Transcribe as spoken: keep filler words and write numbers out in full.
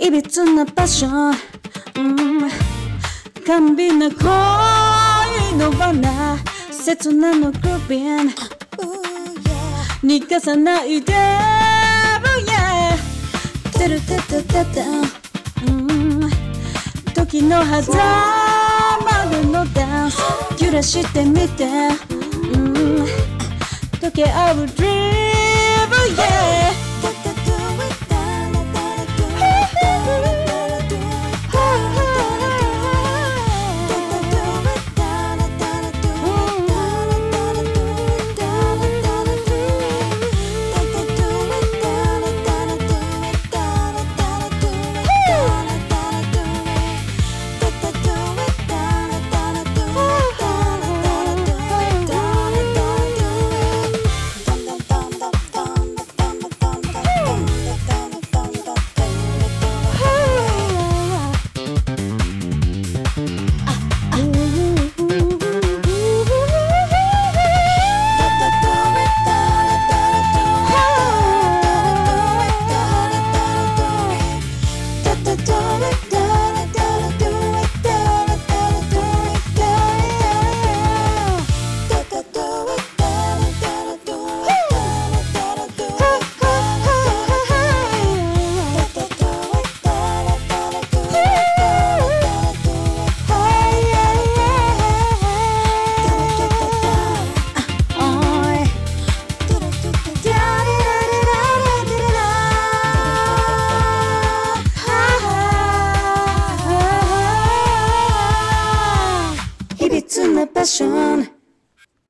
いびつなパッション、うん、甘美な恋の罠、切なのグルービン逃がさないで、oh yeah、てるてててて、うん、時の狭間でのダンス揺らしてみて、うん、溶け合う dream、oh yeah